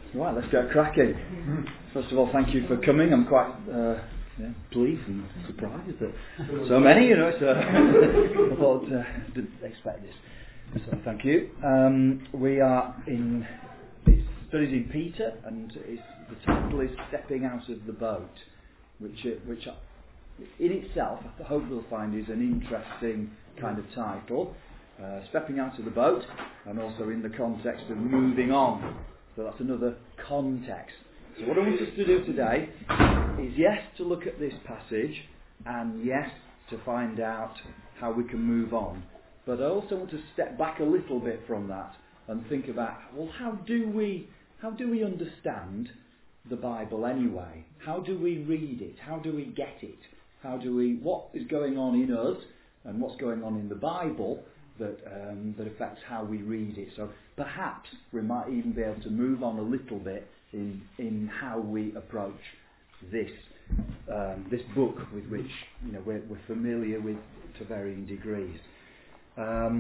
Right, let's get cracking. First of all, thank you for coming. I'm quite pleased and surprised that so many, I thought, didn't expect this. So thank you. We are in studies in Peter, and the title is Stepping Out of the Boat, which in itself I hope we'll find is an interesting kind of title. Stepping out of the boat, and also in the context of moving on. So that's another context. So what I want us to do today is, yes, to look at this passage, and yes, to find out how we can move on. But I also want to step back a little bit from that and think about, well, how do we understand the Bible anyway? How do we read it? How do we get it? What is going on in us, and what's going on in the Bible that affects how we read it? So perhaps we might even be able to move on a little bit in how we approach this book with which we're familiar with to varying degrees. I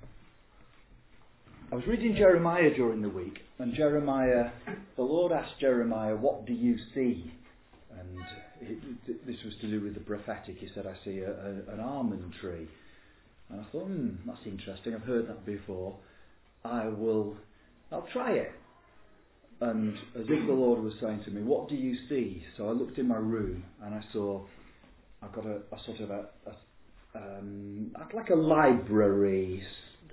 was reading Jeremiah during the week, and the Lord asked Jeremiah, "What do you see?" And this was to do with the prophetic. He said, "I see an almond tree." And I thought, that's interesting. I've heard that before. I'll try it. And as if the Lord was saying to me, "What do you see?" So I looked in my room and I saw I've got a sort of like a library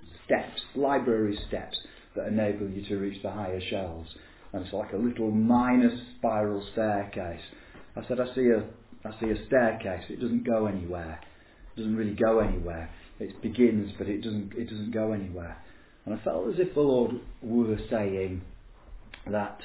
steps that enable you to reach the higher shelves. And it's like a little minor spiral staircase. I said, I see a staircase. It doesn't go anywhere. It doesn't really go anywhere. It begins, but it doesn't go anywhere. And I felt as if the Lord were saying that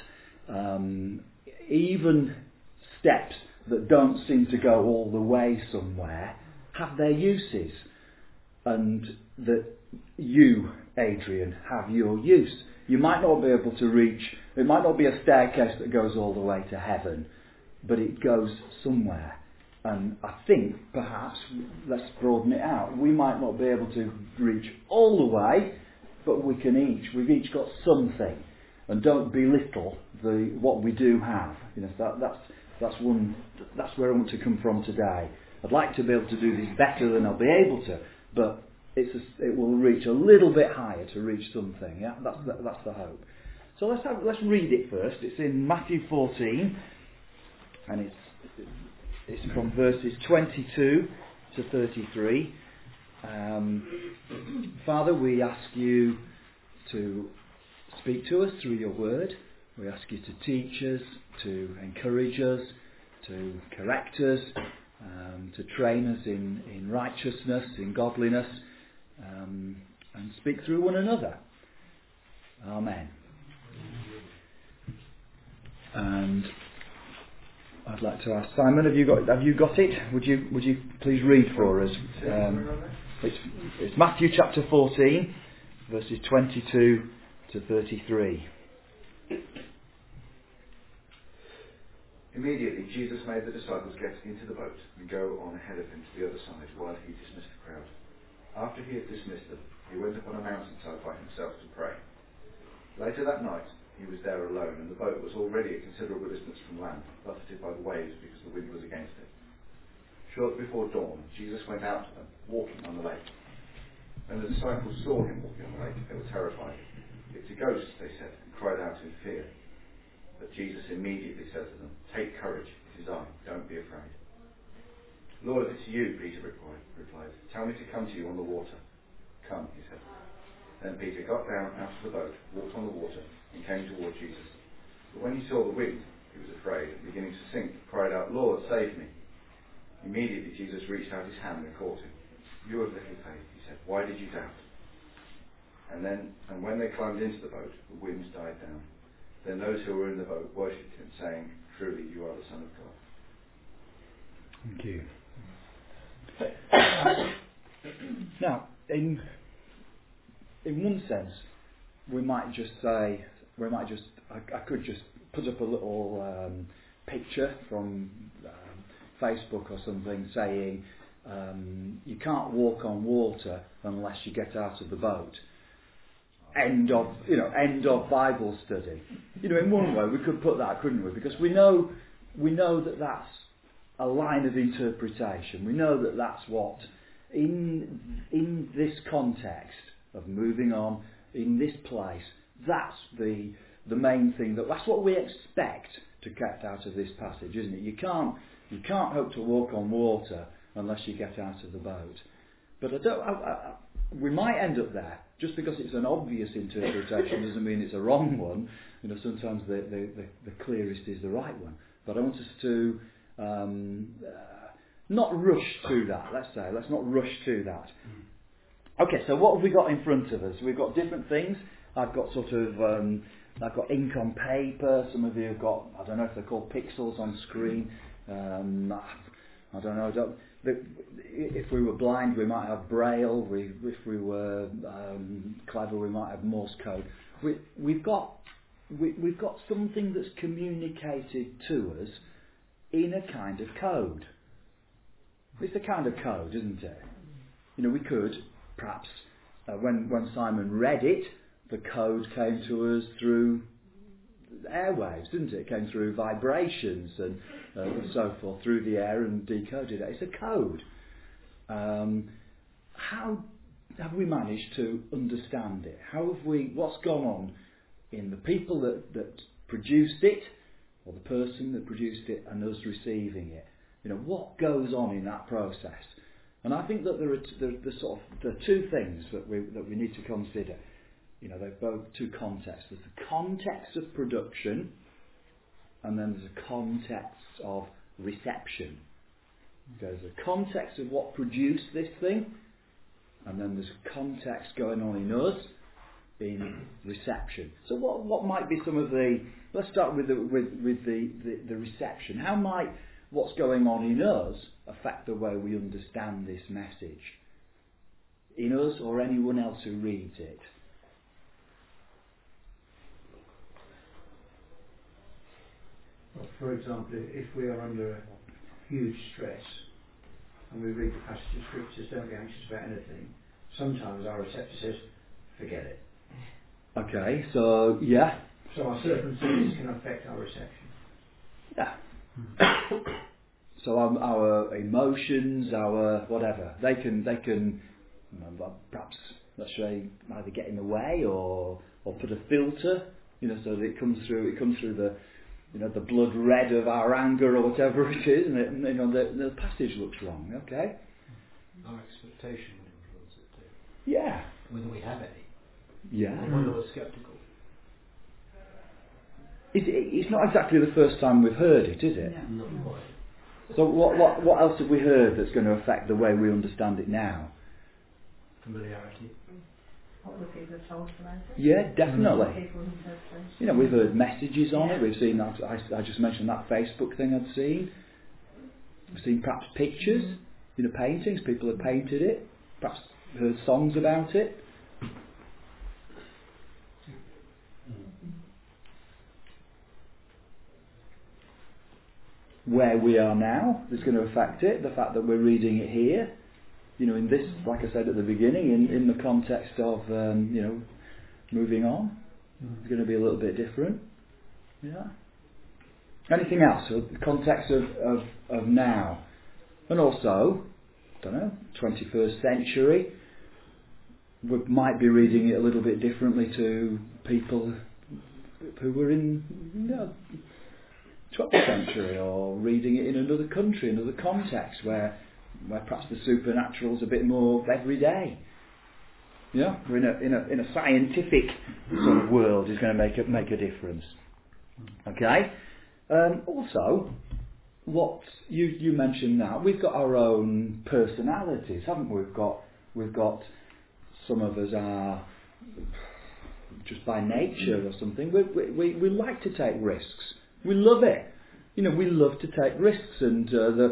even steps that don't seem to go all the way somewhere have their uses, and that you, Adrian, have your use. You might not be able to reach, it might not be a staircase that goes all the way to heaven, but it goes somewhere. And I think, perhaps, let's broaden it out. We might not be able to reach all the way, but we've each got something. And don't belittle what we do have. That's where I want to come from today. I'd like to be able to do this better than I'll be able to, but it will reach a little bit higher to reach something. Yeah, that's the hope. So let's read it first. It's in Matthew 14, and it's from verses 22 to 33. Father, we ask you to speak to us through your word. We ask you to teach us, to encourage us, to correct us, to train us in righteousness, in godliness, and speak through one another. Amen. And I'd like to ask Simon, have you got it? Would you please read for us? It's Matthew chapter 14, verses 22 to 33. Immediately Jesus made the disciples get into the boat and go on ahead of him to the other side while he dismissed the crowd. After he had dismissed them, he went up on a mountainside by himself to pray. Later that night he was there alone, and the boat was already a considerable distance from land, buffeted by the waves because the wind was against it. Shortly before dawn, Jesus went out to them, walking on the lake. When the disciples saw him walking on the lake, they were terrified. "It's a ghost," they said, and cried out in fear. But Jesus immediately said to them, "Take courage, it is I, don't be afraid." "Lord, if it's you," Peter replied, "tell me to come to you on the water." "Come," he said. Then Peter got down out of the boat, walked on the water, and came towards Jesus. But when he saw the wind, he was afraid, and beginning to sink, cried out, "Lord, save me." Immediately Jesus reached out his hand and caught him. "You of little faith," he said, "why did you doubt?" And when they climbed into the boat, the winds died down. Then those who were in the boat worshipped him, saying, "Truly you are the Son of God." Thank you. Now, in one sense, I could just put up a little picture from Facebook or something saying, you can't walk on water unless you get out of the boat. end of Bible study. In one way we could put that, couldn't we? Because we know that that's a line of interpretation. We know that that's what, in this context of moving on, in this place, that's the main thing. That's what we expect to get out of this passage, isn't it? You can't hope to walk on water unless you get out of the boat. But we might end up there. Just because it's an obvious interpretation doesn't mean it's a wrong one. Sometimes the clearest is the right one. But I want us to not rush to that. Let's not rush to that. Okay, so what have we got in front of us? We've got different things. I've got I've got ink on paper. Some of you have got, I don't know if they're called pixels on screen. I don't know. If we were blind, we might have Braille. If we were clever, we might have Morse code. We've got something that's communicated to us in a kind of code. It's a kind of code, isn't it? We could perhaps when Simon read it, the code came to us through airwaves, didn't it? It came through vibrations and so forth, through the air, and decoded it. It's a code. How have we managed to understand it? What's gone on in the people that produced it, or the person that produced it, and us receiving it? What goes on in that process? And I think that there are two things that we need to consider. They're both two contexts. There's the context of production, and then there's a context of reception. There's a context of what produced this thing, and then there's a context going on in us in reception. So what might be some of the? Let's start with the reception. How might what's going on in us affect the way we understand this message? In us or anyone else who reads it? Well, for example, if we are under huge stress and we read the passage of scriptures, don't be anxious about anything, sometimes our receptor says, forget it. Okay, so yeah. So our circumstances can affect our reception. Yeah. So our emotions, our whatever, they can perhaps, let's say, either get in the way or put a filter, so that it comes through the the blood red of our anger or whatever it is, and the passage looks wrong. Okay. Our expectation would influence it too. Yeah. Whether we have any. Yeah. Or whether we're sceptical. It's not exactly the first time we've heard it, is it? No. Not quite. So what else have we heard that's going to affect the way we understand it now? Familiarity. What the people have told about it? Yeah, definitely. People We've heard messages on it. We've seen that. I just mentioned that Facebook thing I'd seen. We've seen perhaps pictures, paintings. People have painted it. Perhaps heard songs about it. Where we are now is going to affect it. The fact that we're reading it here, in this, like I said at the beginning, in the context of moving on, it's going to be a little bit different. Yeah. Anything else? So the context of now, and also, 21st century. We might be reading it a little bit differently to people who were in 12th century, or reading it in another country, another context where perhaps the supernatural is a bit more everyday. Yeah, we're in a scientific sort of world is going to make a difference. Okay. Also, what you mentioned now, we've got our own personalities, haven't we? We've got some of us are just by nature or something. We like to take risks. We love it. We love to take risks, and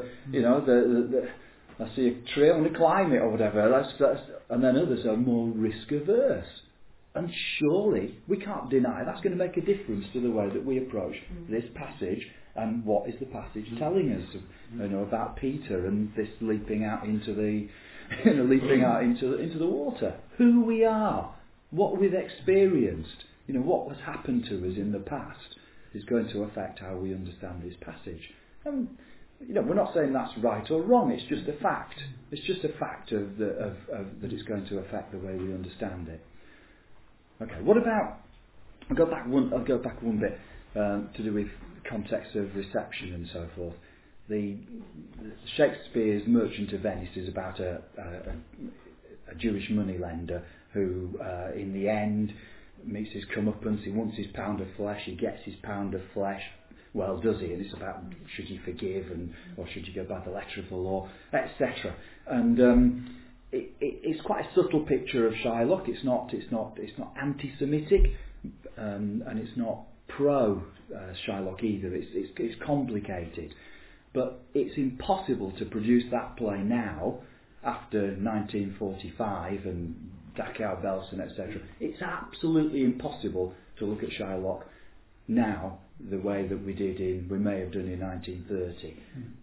I see a tree, I want to climb it or whatever. And then others are more risk averse. And surely we can't deny that's going to make a difference to the way that we approach this passage. And what is the passage telling us? About Peter and this leaping out into the into the water. Who we are what we've experienced, what has happened to us in the past is going to affect how we understand this passage. And we're not saying that's right or wrong. It's just a fact. It's just a fact of that it's going to affect the way we understand it. Okay. What about? I'll go back one bit to do with context of reception and so forth. The Shakespeare's Merchant of Venice is about a Jewish moneylender who, in the end, meets his comeuppance. He wants his pound of flesh. He gets his pound of flesh. Well, does he? And it's about should he forgive or should you go by the letter of the law, etc. And it's quite a subtle picture of Shylock. It's not anti-Semitic, and it's not pro Shylock either. It's complicated, but it's impossible to produce that play now after 1945 and Dachau, Belsen, etc. It's absolutely impossible to look at Shylock now the way that we may have done in 1930.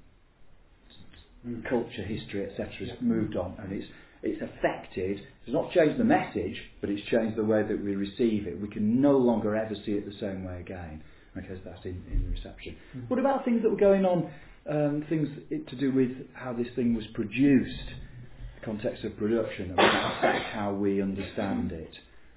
Culture, history, etc. has moved on, and it's affected. It's not changed the message, but it's changed the way that we receive it. We can no longer ever see it the same way again. Okay, so that's in the reception. What about things that were going on? Things to do with how this thing was produced, the context of production, and that affect how we understand it.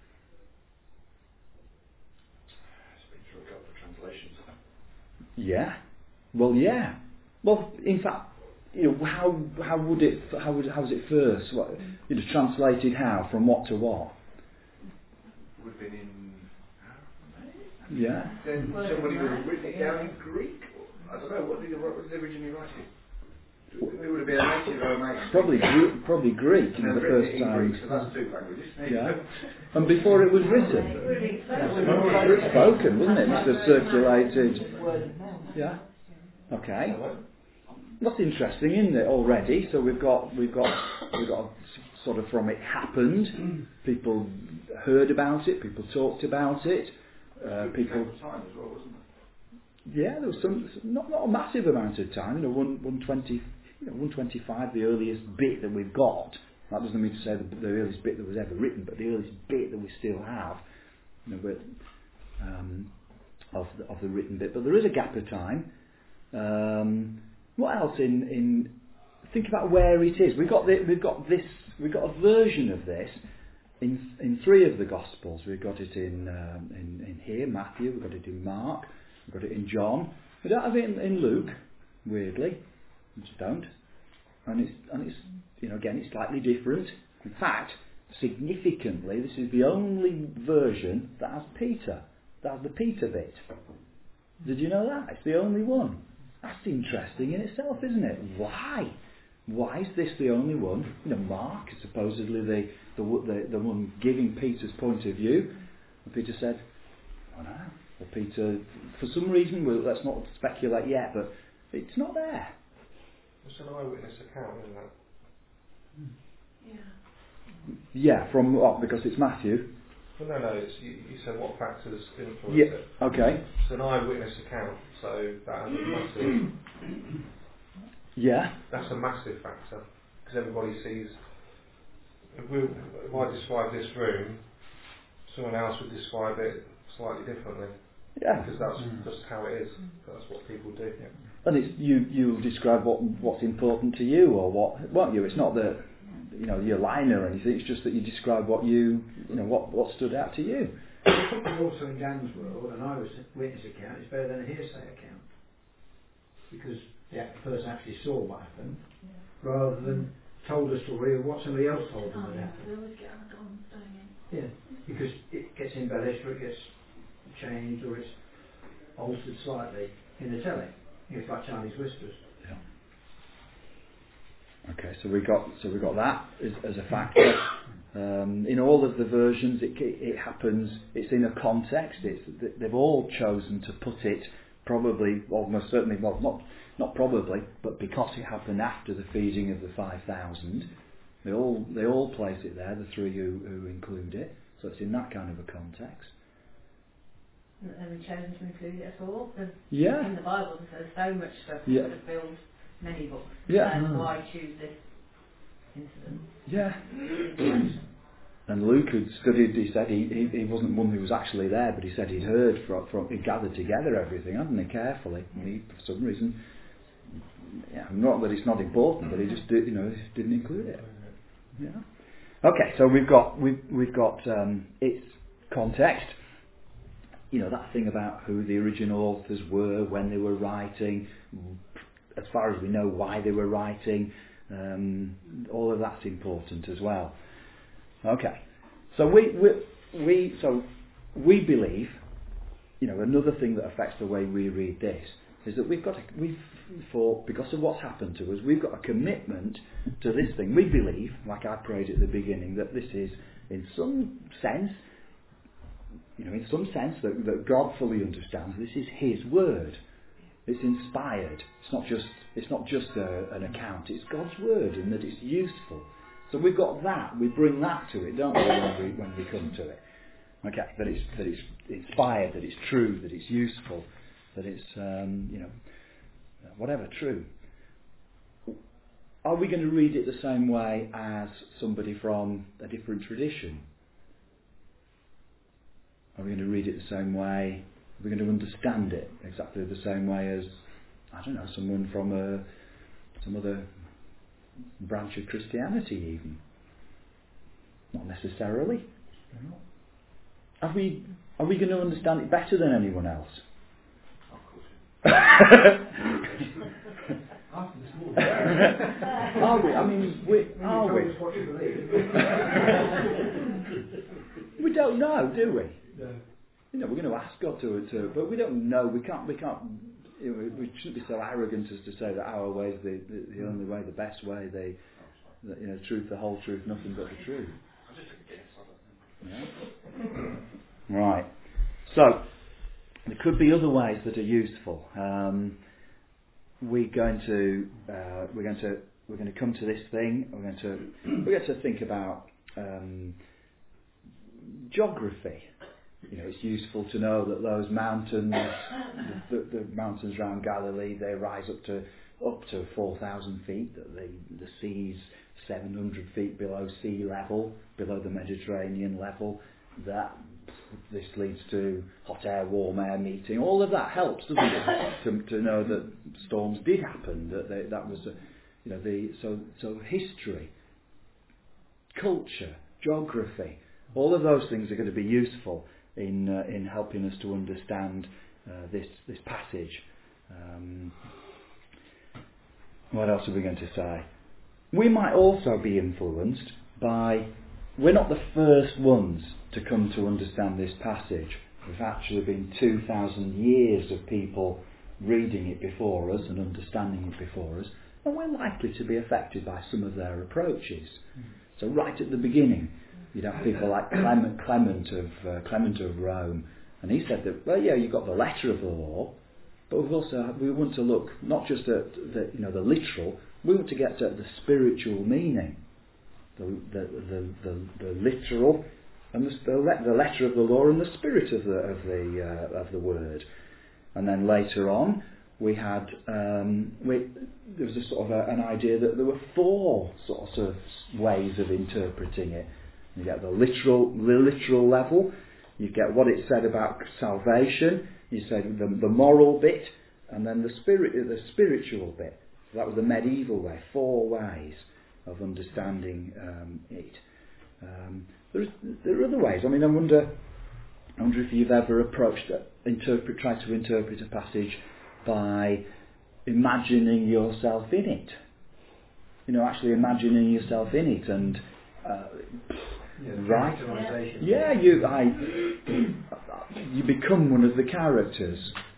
Yeah. Well, yeah. Well, in fact, how was it first? What, translated how? From what to what? Would have been in Aramaic. Yeah. Then somebody would have written it down in Greek. I don't know. What did they originally write it? It would have been a native Aramaic. Probably Greek. The first time. Greek, so that's two languages. Yeah. And before it was written. It's spoken, wasn't it? It's circulated. Yeah. Okay. That's interesting, isn't it? Already, so we've got sort of from it happened. People heard about it. People talked about it. People. Time as well, wasn't it? Yeah, there was not a massive amount of time. 120, 125, the earliest bit that we've got. That doesn't mean to say the earliest bit that was ever written, but the earliest bit that we still have, of the written bit. But there is a gap of time. What else? Think about where it is. We've got a version of this in three of the Gospels. We've got it in here, Matthew. We've got it in Mark. We've got it in John. We don't have it in Luke. Weirdly, we just don't. And it's again, it's slightly different. In fact, significantly, this is the only version that has Peter. That has the Peter bit. Did you know that? It's the only one. That's interesting in itself, isn't it? Why? Why is this the only one? Mark is supposedly the one giving Peter's point of view. And Peter said, "Oh no." Well, Peter, for some reason, let's not speculate yet, but it's not there. It's an eyewitness account, isn't it? Yeah, from what? Because it's Matthew. Well, no. You said what factors influence it. Okay. It's an eyewitness account, so that has a massive. Yeah. That's a massive factor because everybody sees. If I describe this room, someone else would describe it slightly differently. Yeah. Because that's just how it is. That's what people do. Yeah. And it's you describe what's important to you or what, won't you? It's not that you're lying or anything. It's just that you describe what what stood out to you. Also in Dan's world, an eyewitness account is better than a hearsay account because the person actually saw what happened rather than told a story of what somebody else told them had happened. They always get on, don't you? Yeah, because it gets embellished or it gets changed or it's altered slightly in the telling. It's like Chinese whispers. Yeah. Okay, so we got that as a factor. In all of the versions, it happens. It's in a context. They've all chosen to put it probably, almost certainly, well, not probably, but because it happened after the feeding of the 5,000, they all place it there. The three who include it, so it's in that kind of a context. And we've chosen to include it at all. Yeah. In the Bible, there's so much stuff that would have filled many books. Yeah. And why choose this incident? Yeah. And Luke had studied, he said he wasn't one who was actually there, but he said he'd heard from he gathered together everything, hadn't he, carefully. And he, for some reason, not that it's not important, but he just didn't include it. Yeah. Okay, so we've got its context. That thing about who the original authors were, when they were writing, as far as we know why they were writing, all of that's important as well. Okay, so we believe, another thing that affects the way we read this is that because of what's happened to us, we've got a commitment to this thing. We believe, like I prayed at the beginning, that this is in some sense that God fully understands. This is His word. It's inspired. It's not just an account. It's God's word, in that it's useful. So we've got that. We bring that to it, don't we, when we come to it? Okay, that it's inspired, that it's true, that it's useful, that it's whatever, true. Are we going to read it the same way as somebody from a different tradition? Are we going to read it the same way? Are we going to understand it exactly the same way as, someone from some other branch of Christianity even? Not necessarily. Are we going to understand it better than anyone else? Are we? I mean, are we? We don't know, do we? No. We're going to ask God to, but we don't know. We can't. We shouldn't be so arrogant as to say that our way is the only way, the best way. The truth, the whole truth, nothing but the truth. Yeah. Right. So there could be other ways that are useful. We're going to come to this thing. We're going to think about geography. It's useful to know that those mountains, the mountains around Galilee, they rise up to 4,000 feet. That the sea's 700 feet below sea level, below the Mediterranean level. That this leads to hot air, warm air meeting. All of that helps, doesn't it? to know that storms did happen. That was so history, culture, geography. All of those things are going to be useful in helping us to understand this passage. What else are we going to say? We might also be influenced by. We're not the first ones to come to understand this passage. There's actually been 2,000 years of people reading it before us and understanding it before us, and we're likely to be affected by some of their approaches. So right at the beginning, you'd have people like Clement of Rome, and he said that, you've got the letter of the law, but we want to look not just at the literal. We want to get at the spiritual meaning, the literal, and the letter of the law and the spirit of the word. And then later on, we had there was a sort of an idea that there were 4 sorts of ways of interpreting it. You get the literal level. You get what it said about salvation. You said the moral bit, and then the spiritual bit. So that was the medieval way. 4 ways of understanding it. There are other ways. I mean, I wonder if you've ever tried to interpret a passage by imagining yourself in it. Actually imagining yourself in it, and right? Yeah, you become one of the characters.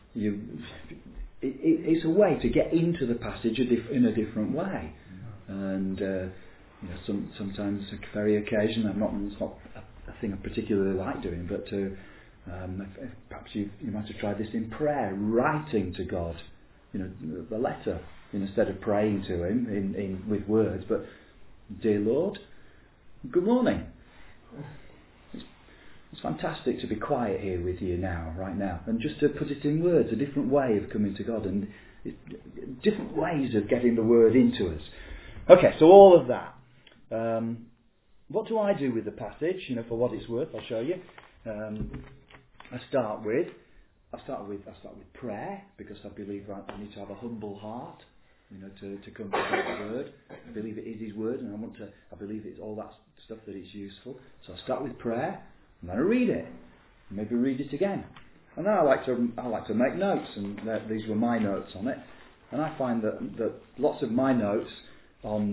It's a way to get into the passage in a different way, and sometimes, very occasionally, it's not a thing I particularly like doing, but perhaps you might have tried this in prayer, writing to God, the letter, instead of praying to Him with words, but dear Lord, good morning. It's fantastic to be quiet here with you right now, and just to put it in words, a different way of coming to God, and different ways of getting the word into us. Okay, so all of that. what do I do with the passage? For what it's worth, I'll show you. I start with prayer, because I believe I need to have a humble heart, to come to God's word. I believe it is His word, and I believe it's all that stuff that it's useful. So I start with prayer, and then I read it, and maybe read it again, and then I like to make notes, and these were my notes on it, and I find that lots of my notes on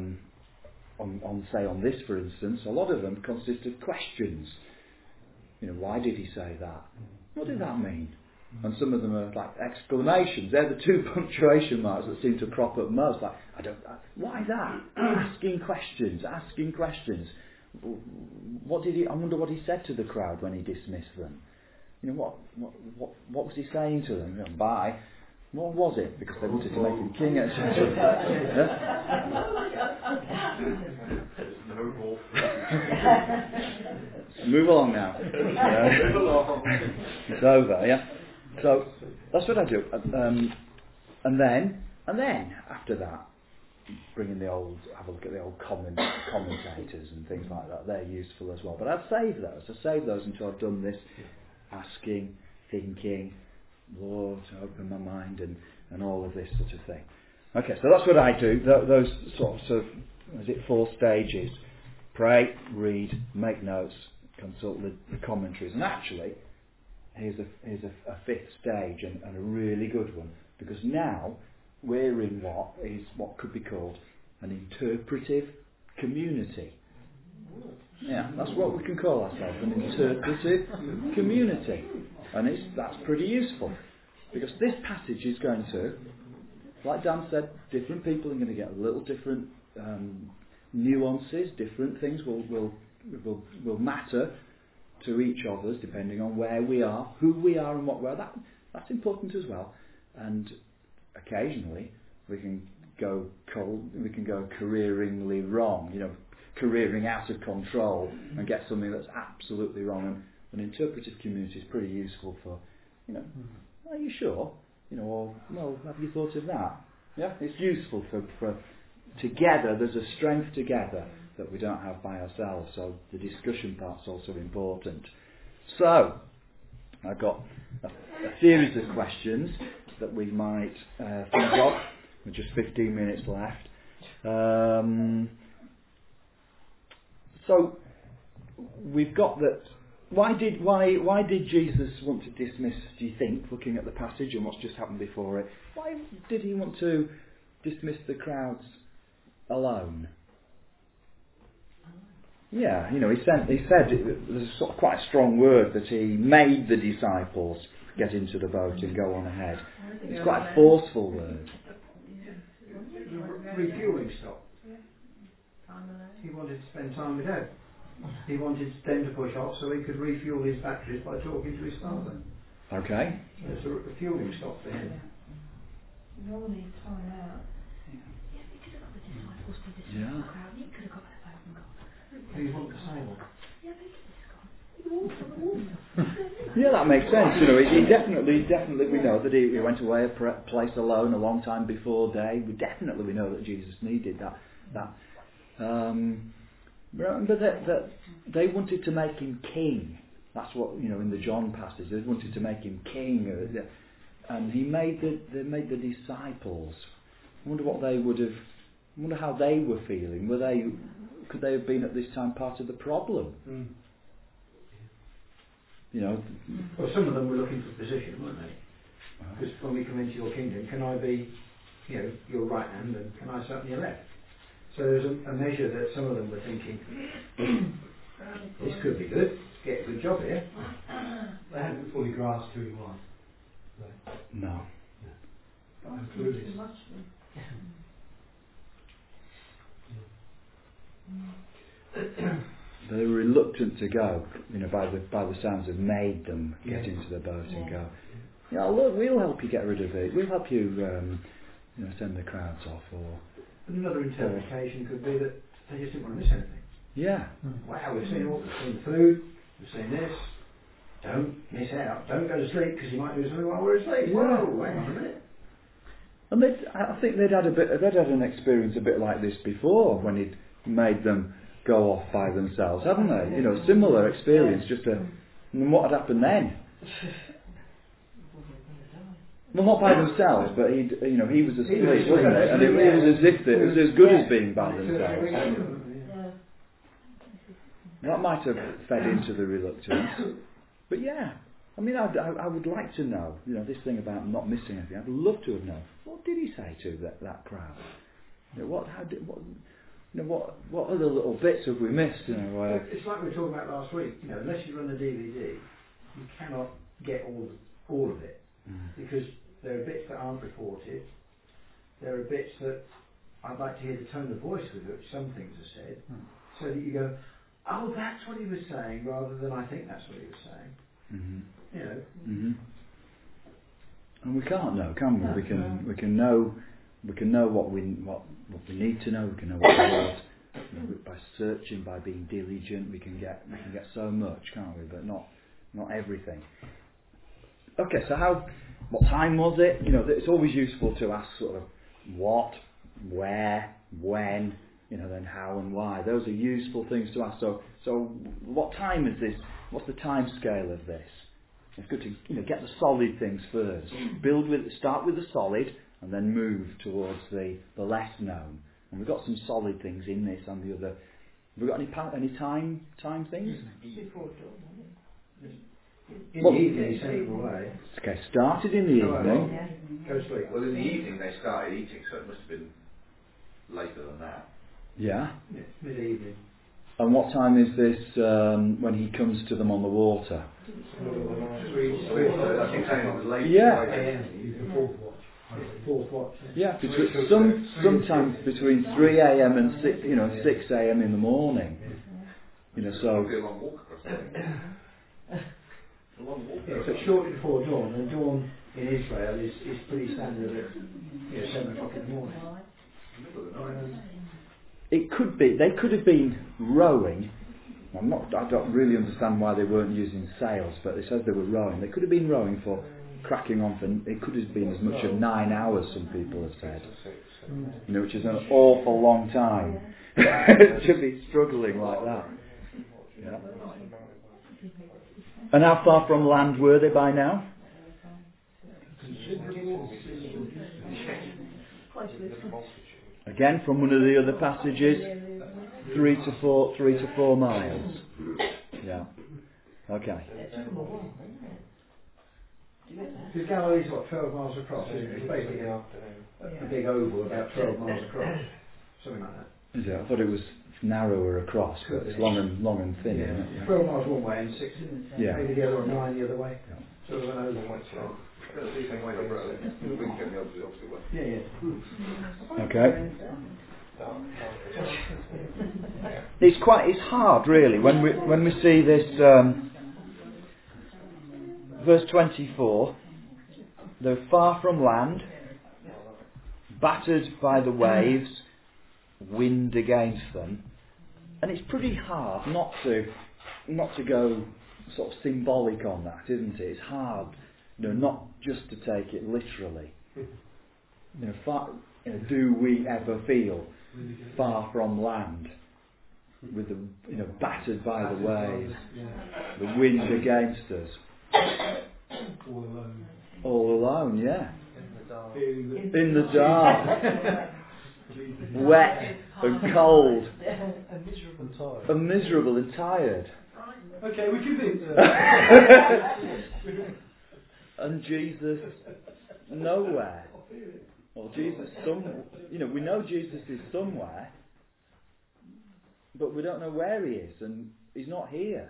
this, for instance, a lot of them consist of questions. Why did he say that? What did that mean? And some of them are like exclamations. They're the two punctuation marks that seem to crop up most. Like, why that? Asking questions. I wonder what he said to the crowd when he dismissed them. What was he saying to them? Bye. What was it? Because they wanted to make him king, etc. No more. Move along now. It's over, yeah. So that's what I do, and then after that, have a look at the old commentators and things like that. They're useful as well. But I save those until I've done this, asking, thinking, Lord, open my mind, and all of this sort of thing. Okay, so that's what I do. Those sorts of 4 stages: pray, read, make notes, consult the commentaries. And actually, here's a 5th stage, and a really good one, because now we're in what could be called an interpretive community. Yeah, that's what we can call ourselves, an interpretive community. And that's pretty useful, because this passage is going to, like Dan said, different people are going to get a little different nuances, different things will matter to each of us depending on where we are, who we are, and what we are. That's important as well. And occasionally we can go careeringly wrong, careering out of control and get something that's absolutely wrong. And an interpretive community is pretty useful for, are you sure? Or, well, have you thought of that? Yeah, it's useful for together. There's a strength together that we don't have by ourselves. So the discussion part's also important. So I've got a series of questions that we might think of. With just 15 minutes left. So we've got that. Why did Jesus want to dismiss, do you think, looking at the passage and what's just happened before it, why did he want to dismiss the crowds alone? Yeah, he said there's sort of quite a strong word that he made the disciples get into the boat and go on ahead. It's quite a forceful word. Refueling stop. He wanted to spend time with Dad. He wanted them to push off so he could refuel his batteries by talking to his father. Okay. It's a refueling stop for him. You all need time out. Yeah, he could have got the disciples to dismiss the crowd. He could have got that open God. He wanted to say that. Yeah, but he could have gone. Yeah, that makes sense. He definitely we know that he went away a place alone a long time before day. We know that Jesus needed that. Remember that they wanted to make him king. That's what in the John passage. They wanted to make him king, and he made the disciples. I wonder what they would have. I wonder how they were feeling. Could they have been at this time part of the problem? Mm. Well, some of them were looking for position, weren't they? Because when we come into your kingdom, can I be, your right hand, and can I sit on your left? So there's a measure that some of them were thinking, this could be good, get a good job here. They hadn't fully grasped who he was. No. They were reluctant to go, by the sounds of made them get into the boat and go. Yeah, look, we'll help you get rid of it. We'll help you, send the crowds off. Or another interpretation could be that they just didn't want to miss anything. Yeah. Wow, we've seen food, we've seen this. Don't miss out. Don't go to sleep because you might do something while we're asleep. Yeah. Whoa, hang on a minute. And I think they'd had an experience a bit like this before when he'd made them go off by themselves, haven't they? You know, similar experience. And what had happened then? Well, not by themselves, but he was asleep, wasn't it? And it was as if it was as good as being by themselves. That might have fed into the reluctance. But yeah, I mean, I would like to know, this thing about not missing anything. I'd love to have known. What did he say to that crowd? What other little bits have we missed? It's like we were talking about last week. Unless you run the DVD, you cannot get all of it, because there are bits that aren't reported. There are bits that I'd like to hear the tone of voice with which some things are said, so that you go, oh, that's what he was saying, rather than I think that's what he was saying. And we can't know, can we? We can know what we need to know. We can know what we want. By searching, by being diligent, we can get so much, can't we? But not everything. Okay, so what time was it? It's always useful to ask sort of what, where, when, then how and why. Those are useful things to ask. So what time is this? What's the time scale of this? It's good to get the solid things first. Start with the solid and then move towards the less known. And we've got some solid things in this and the other. Have we got any time things? Before dawn. In the evening, send them away. Okay, started in the evening. Go to sleep. Well, in the evening they started eating, so it must have been later than that. Yeah. Yes, mid-evening. And what time is this when he comes to them on the water? 3 I think saying it was late. Yeah. The fourth watch. Yeah, sometimes between 3 a.m. and 6 a.m. in the morning. So. Probably a long walk across there. A long walk. Yeah, so shortly before dawn, and dawn in Israel is pretty standard at 7 o'clock in the morning. Middle of the night. It could be. They could have been rowing. I don't really understand why they weren't using sails, but it says they were rowing. They could have been rowing for cracking on for. It could have been as much as 9 hours. Some people have said, which is an awful long time to be struggling like that. Yeah. And how far from land were they by now? Again, from one of the other passages, 3 to 4 miles. Yeah. Okay. Because Galilee's 12 miles across, isn't it? It's basically a big oval about 12 miles across, something like that. Is it? I thought it was narrower across, but it's long and thin. Yeah. Isn't it? Yeah. 12 miles one way and 6 maybe the other, or 9 the other way. Yeah. Sort of an oval. Yeah. Okay. It's hard really when we see this verse 24. They're far from land, battered by the waves, wind against them, and it's pretty hard not to go sort of symbolic on that, isn't it? It's hard, not just to take it literally. Do we ever feel far from land, with the battered by the waves, the wind against us, all alone, yeah, in the dark, wet and cold, and miserable and tired. Okay, we can think. And Jesus nowhere. Or Jesus we know Jesus is somewhere, but we don't know where he is, and he's not here.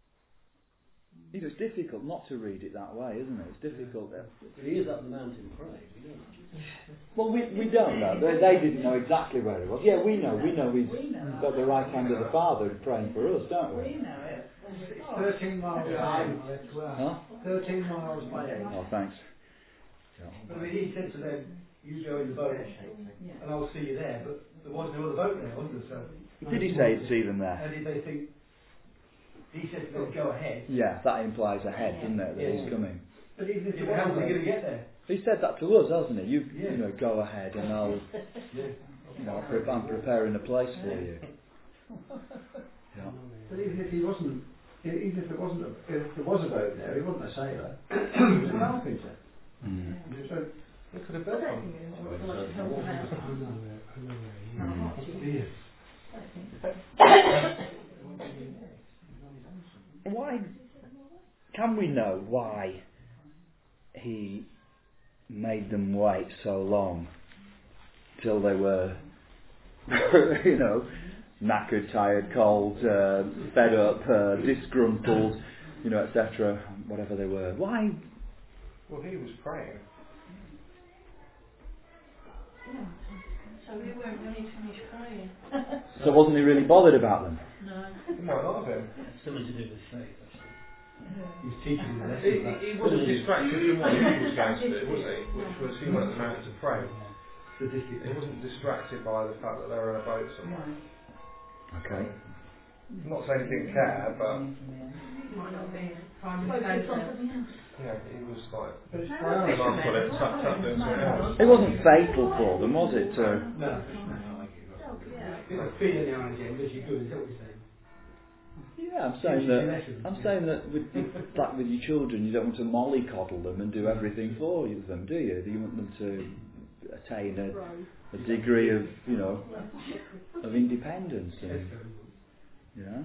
It's difficult not to read it that way, isn't it? It's difficult. He is up the mountain praying. Well, we don't know. They didn't know exactly where he was. Yeah, we know. We know he's got the right hand of the Father praying for us, don't we? We know it. 13 miles away. Huh? 13 miles away. Oh, thanks. I mean, he said to them, you go in the boat and I'll see you there, but there was no other boat there, wasn't there? So, Did he say he'd see them there? and did they think, he said to them, go ahead. Yeah, that implies ahead, doesn't it, that he's coming. But even if how are they going to get there? He said that to us, hasn't he? You go ahead and I'll, I'm preparing a place for you. But even if there was a boat there, he wasn't a sailor. He was a carpenter. So It could have been one. Why can we know why he made them wait so long till they were, knackered, tired, cold, fed up, disgruntled, etc., whatever they were? Why? Well, he was praying. So we weren't really finished praying. So wasn't he really bothered about them? No. It might not have been. Something to do with faith, actually. he's teaching the lesson. He wasn't distracted from what he was going to do, was he? Which was he went to the mountain to pray. He wasn't distracted by the fact that they were in a boat somewhere. Okay. I'm not saying he didn't care, but Might not be primary focus. yeah, he was like, But it's "Hey, priority. Mum, got it, tucked up doing something else." It wasn't fatal for them, was it? No. It's feeding the agenda, as you do, is that what you're saying? Yeah, I'm saying that with your children, you don't want to mollycoddle them and do everything for them, do you? You want them to attain a degree of of independence. Yeah.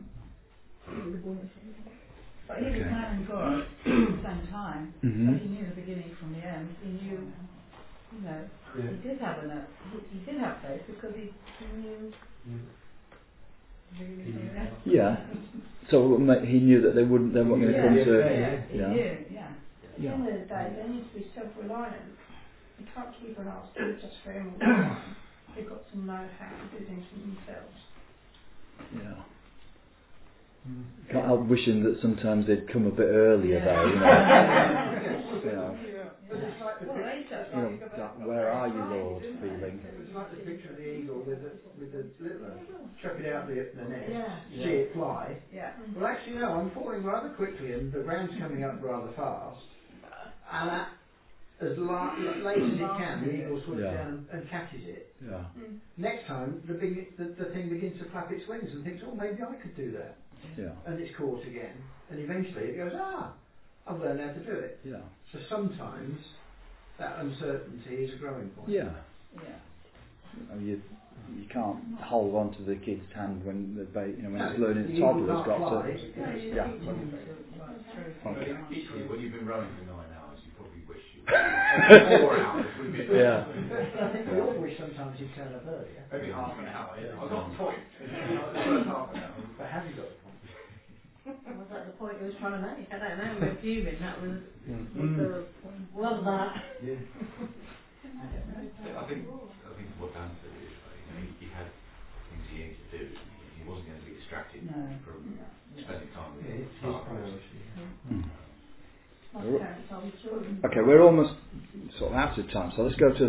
But he was man and God at the same time. Mm-hmm. So he knew the beginning from the end. He knew, he did have he did have faith because he knew. Yeah. So he knew that they weren't going to come to. He knew. Yeah. At the end of the day, they need to be self-reliant. You can't keep an arse just for him all the time. They've got to know how to do things for themselves. Yeah. Can't help wishing that sometimes they'd come a bit earlier though, that where are you, Lord feeling. It's like the picture of the eagle with the little one. Chuck it out the nest, see it fly. Yeah. Well, actually, no, I'm falling rather quickly and the ground's coming up rather fast. And as late as it can, the eagle swoops down and catches it. Yeah. Next time, the thing begins to flap its wings and thinks, oh, maybe I could do that. Yeah. And it's caught again. And eventually it goes, I've learned how to do it. Yeah. So sometimes that uncertainty is a growing point. Yeah. Yeah. You can't hold on to the kid's hand when when it's learning. The Toddler's eagle got can't to. fly. Yeah. Okay. Equally, when you've been running for 9 hours, you probably wish you were 4 hours. Would be Yeah. I think we all wish sometimes you'd turn up earlier. Maybe half an hour. Yeah. I got the point. The first half an hour. But have you got the point? Was that the point he was trying to make? I don't know, we're fuming, that was the point. Was that? Yeah. I think what Dan said is he had things he needed to do. He wasn't going to be distracted from spending time with his partners. Okay, we're almost sort of out of time, so let's go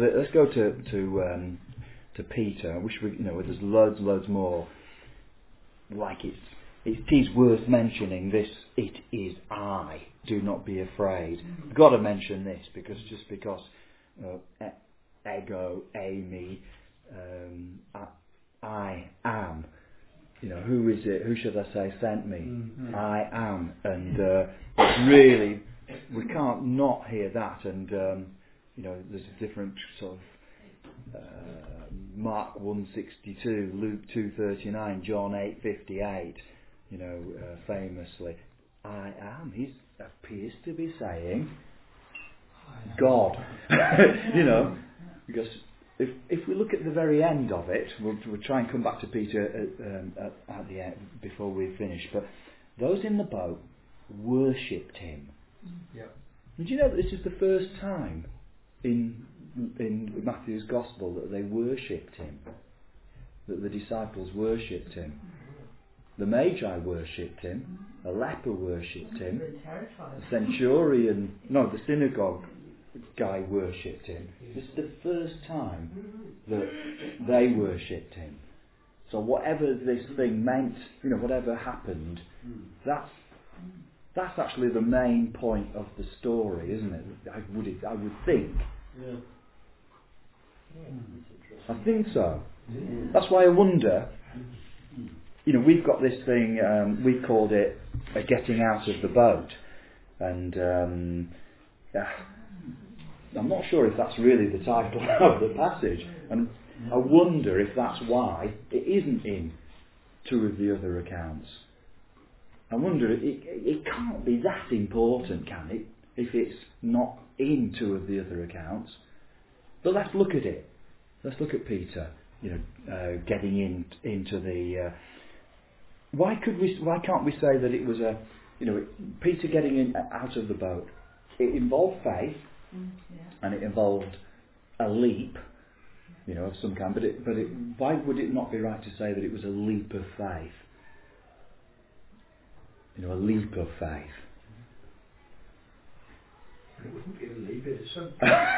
to Peter. I wish there's loads more. Like it is worth mentioning this. It is I. Do not be afraid. I've got to mention this because ego, Amy, I am. Who is it? Who should I say sent me? Mm-hmm. I am, and it's really we can't not hear that. And there's a different sort of Mark 1:62, Luke 2:39, John 8:58. Famously, I am. He appears to be saying God. Because if we look at the very end of it, we'll try and come back to Peter at the end before we finish. But those in the boat worshipped him. Yeah. Did you know that this is the first time in Matthew's Gospel that they worshipped him? That the disciples worshipped him. The Magi worshipped him. A leper worshipped him. The synagogue guy worshipped him. This is the first time that they worshipped him. So whatever this thing meant, whatever happened, that's actually the main point of the story, isn't it? I would think. Yeah. I think so. That's why I wonder we've got this thing, we've called it a getting out of the boat. And I'm not sure if that's really the title of the passage. And I wonder if that's why it isn't in two of the other accounts. I wonder, it can't be that important, can it, if it's not in two of the other accounts? But let's look at it. Let's look at Peter, getting into the. Why can't we say that it was Peter getting out of the boat? It involved faith, and it involved a leap, of some kind. But why would it not be right to say that it was a leap of faith? A leap of faith. It wouldn't be a leap, it's something.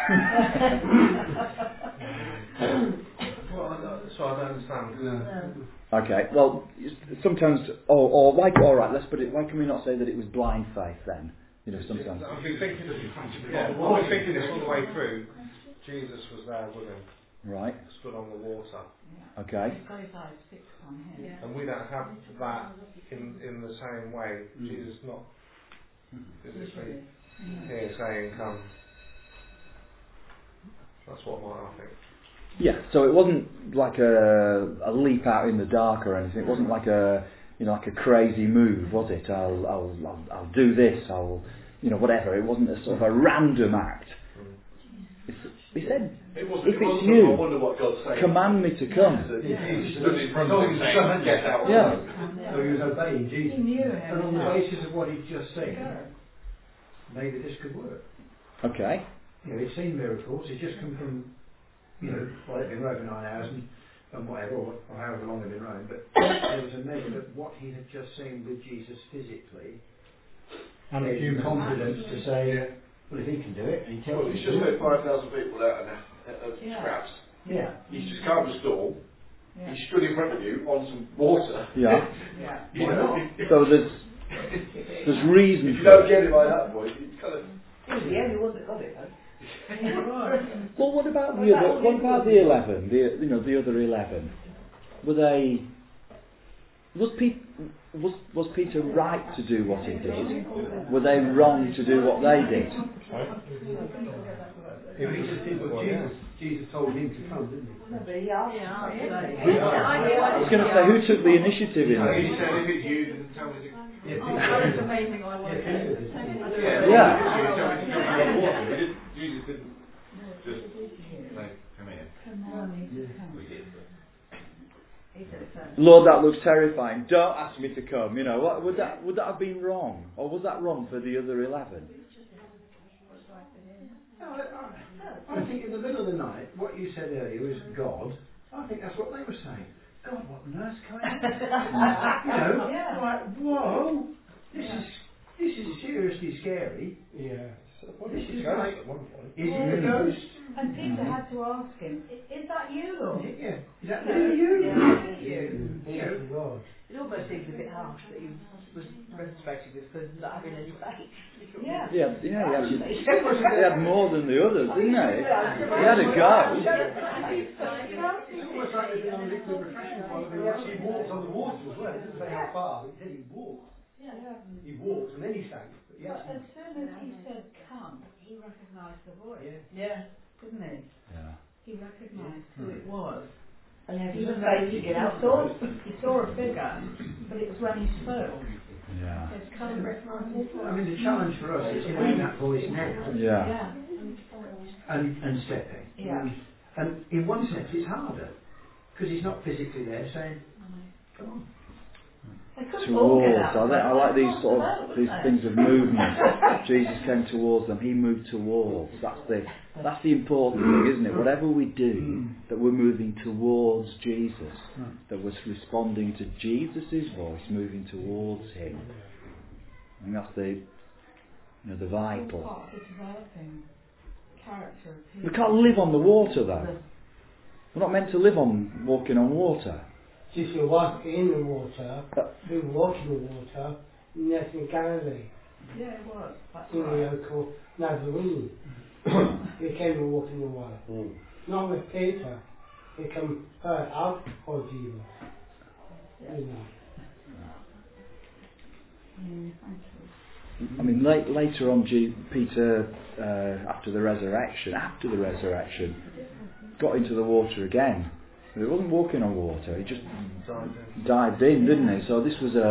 So I don't understand. Okay, well, sometimes, or why? All right, let's put it. Why can we not say that it was blind faith then? Sometimes. I've been thinking this all the way through. Jesus was there with him. Right. Stood on the water. Okay. He's got his eyes fixed on him. Yeah. And we don't have that in the same way. Jesus not physically here saying, "Come." That's what I think. Yeah, so it wasn't like a leap out in the dark or anything. It wasn't like a like a crazy move, was it? I'll do this. Whatever. It wasn't a sort of a random act. He said, it wasn't, "If it it's wasn't you, I wonder what God's saying. command me to come." He stood in front of him saying, "Get out." Yeah. So he was obeying Jesus. He knew him. And on the basis of what he'd just said, maybe this could work. Okay. He'd seen miracles. He'd just come from, they'd been rowing 9 hours and whatever, or however long they'd been rowing. But there was a measure of what he had just seen with Jesus physically, and a few confidence to say, well, if he can do it, and he tells Well, he's just let 5,000 people out of scraps. Yeah. He's just calmed the storm. Yeah. He stood in front of you on some water. Yeah. Yeah. So there's reason. If you don't get it by that point, you kind of. He was the only one that got it, though. Well, what about the other? What about the 11? The other 11. Were they? Was Peter right to do what he did? Were they wrong to do what they did? Jesus told him to come, didn't he? I was going to say, who took the initiative in He this? said, if it's you, then tell me to. That's amazing. I want to Yeah. Jesus didn't just say, come here. We did. Lord, that looks terrifying. Don't ask me to come. What would that have been wrong, or was that wrong for the other 11? I think in the middle of the night, what you said earlier was God. I think that's what they were saying. God, what on earth's going on? Like, whoa, this is seriously scary. Yeah. This is like, at one point. is it a ghost? And Peter had to ask him, "Is that you, Lord?" Yeah. Is that really you? Yeah. God. It almost seems a bit harsh that he was resurrected because not having any faith. Yeah. Yeah, he had more than the others, didn't he? He had a go. It's almost like there's a liquid refreshment one. He actually walked on the water as well. It didn't say how far, but he said he walked. Yeah. He walked and then he sank. But as soon as he said "come," he recognised the voice. Yeah. Didn't he? Yeah. He recognised who it was. And then He he was was like, ready to he get out. saw a figure, but it was when he spoke. Yeah. He said, "Come, recognise." I mean, the challenge for us is hearing that voice now Yeah. and stepping. Yeah. And in one sense, it's harder because he's not physically there saying, "Come on." Towards. I like these things of movement. Jesus came towards them. He moved towards. That's the important thing, isn't it? Whatever we do, that we're moving towards Jesus, that we're responding to Jesus' voice, moving towards Him. And that's the vital. Part of the developing character of We people. can't live on the water, though. We're not meant to live on walking on water. If you walk in the water, you walk in the water, and that's in Galilee. Yeah, it was. That's In the right. local Nazarene. He came to walk in the water. Not with Peter. He came out of Jesus. You know. I mean, later on, Peter, after the resurrection, got into the water again. He wasn't walking on water; he just dived in, didn't he? So this was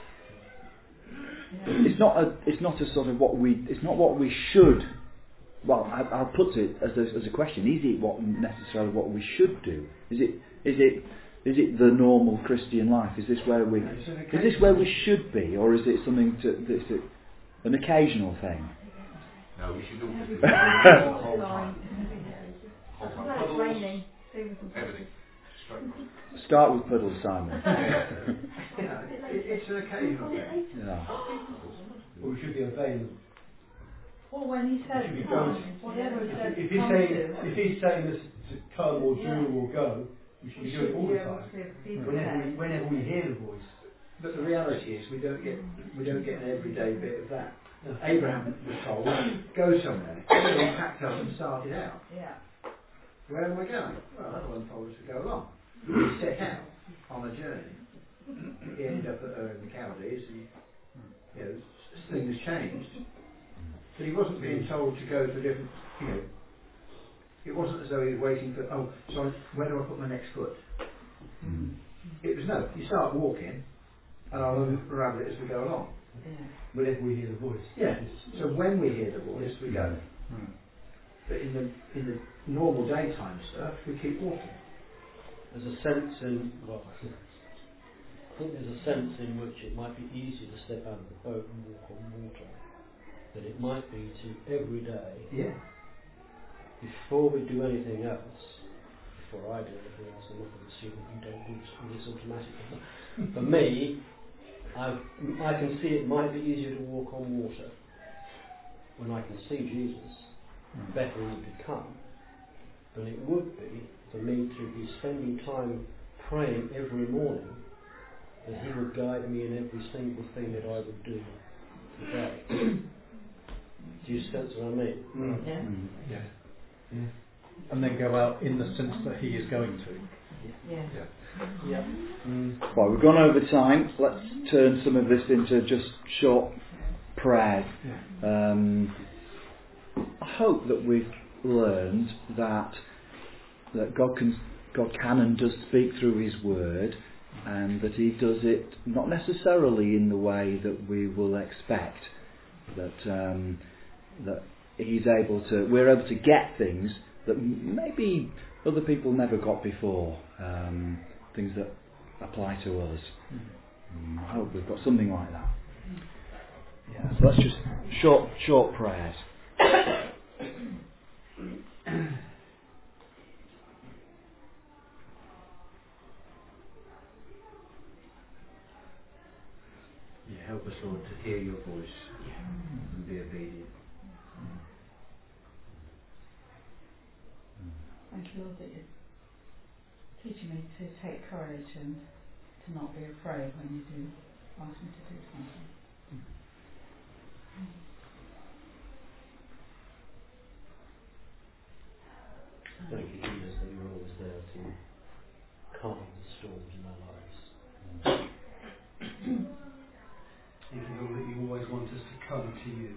it's not a sort of it's not what we should. Well, I'll put it as a question: is it necessarily what we should do? Is it the normal Christian life? Is this where we should be, or is it something that's an occasional thing? No, we should all be. Everything. Start with puddles, Simon. It's an occasional thing. Yeah. Well, we should be obeying them. Well, when he says come, whatever he says If he's saying this to come or do or go, we should be doing it all the time. Whenever we hear the voice. But the reality is we don't get an everyday bit of that. No. Abraham was told, go somewhere. He packed up and started out. Yeah. Where am I going? Well, that one told us to go along. He set out on a journey. He ended up in the Chaldees and things changed. But he wasn't being told to go to different, it wasn't as though he was waiting for, where do I put my next foot? It was no, you start walking and I'll unravel it as we go along. Whenever we hear the voice. Yeah. So when we hear the voice, we go. But in the normal daytime stuff, we keep walking. There's a sense in, I think there's a sense in which it might be easier to step out of the boat and walk on water than it might be to every day. Yeah. Before we do anything else, before I do anything else, I'm not going to assume that you don't do this automatically. For me, I can see it might be easier to walk on water when I can see Jesus better he become than it would be for me to be spending time praying every morning that he would guide me in every single thing that I would do today. Do you sense what I mean? Yeah. And then go out in the sense that he is going to. Yeah. Well, we've gone over time. Let's turn some of this into just short prayers. I hope that we've learned that God can and does speak through His Word, and that He does it not necessarily in the way that we will expect. That we're able to get things that maybe other people never got before. Things that apply to us. I hope we've got something like that. Yeah, so that's just short prayers. Help us, Lord, to hear your voice and be obedient. Thank you, Lord, that you're teaching me to take courage and to not be afraid when you do ask me to do something. Thank you, Jesus, that you're always there to calm the storms in our lives. Thank you, Lord, that you always want us to come to you.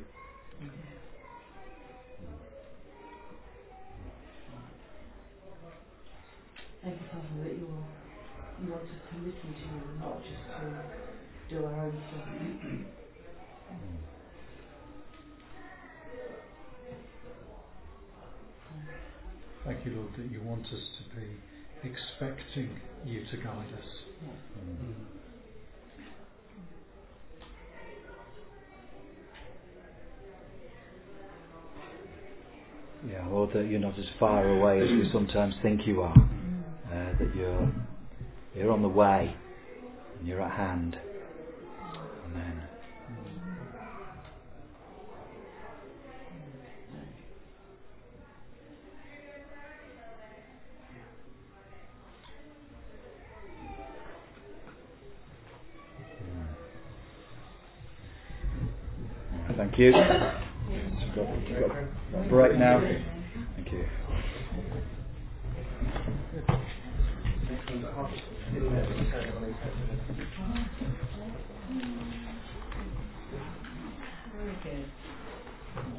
Thank you, Father, that you want us to listen to you and not just to do our own thing. Thank you, Lord, that you want us to be expecting you to guide us. Yeah, Lord, that you're not as far away as we sometimes think you are. That you're on the way and you're at hand. Amen. Thank you. We've got a break now. Thank you. next one's at half still there, but you say it Very good.